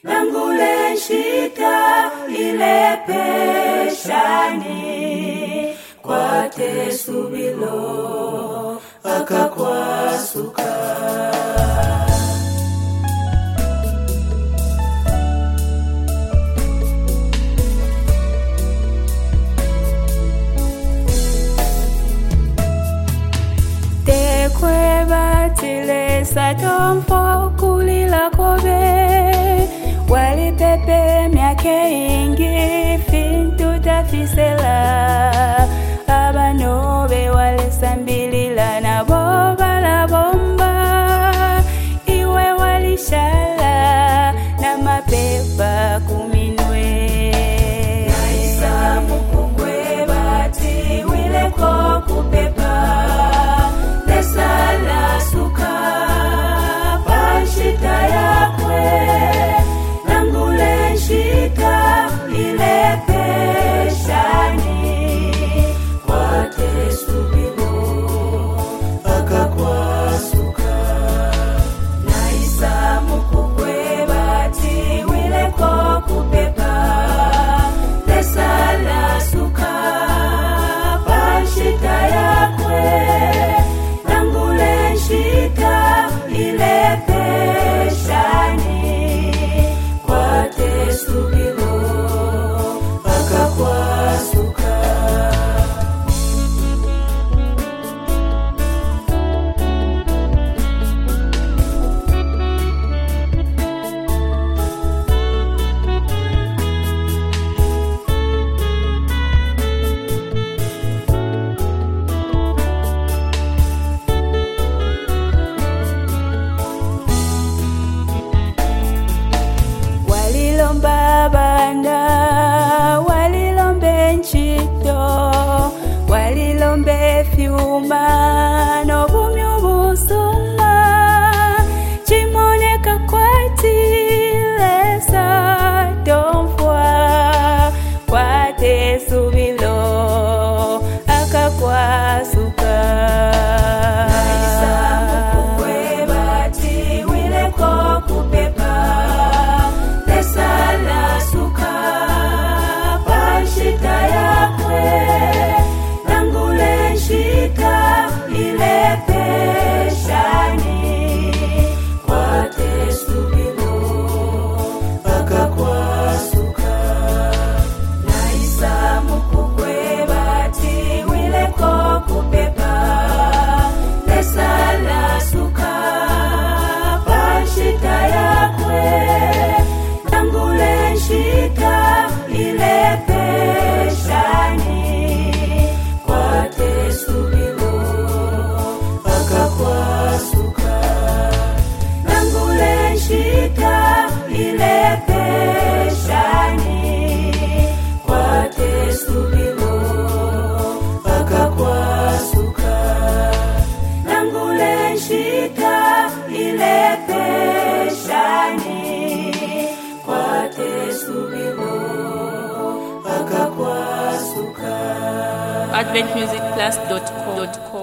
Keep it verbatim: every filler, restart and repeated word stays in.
nangule shita ile peshani kwate subilo akakwasuka. Tekwe batile satomfo kulila kobe wali pepe myake ingi fintu tafisela abanobe wale sambilila na boba la bomba iwe wali shala na mapepa kuminwe naisa mukungwe bati wile ko kupepa sala suka pashita yakwe nangule shita ile peshani kwate subilo akakwasuka. Naisa mukukwe bati wile ko kupepa sala suka pashita yakwe shita ile peshani kwate subilo akakwasuka. Banda walilombe nchito walilombe fyuma no bumi ubusuma chimoneka kwati lesa domfwa kwate subilo akakwasuka. Naisa mukukwe bati wile ko kupepa sala suka pashita yakwe nangule shita ile peshani kwate subilo akakwasuka. Naisa mukukwe bati wile ko kupepa sala suka pashita yakwe nangule shita ile peshani kwate subilo akakwasuka. Nangule shita ile peshani kwate subilo akakwasuka. Nangule shita ile peshani kwate subilo akakwasuka. advent music plus dot com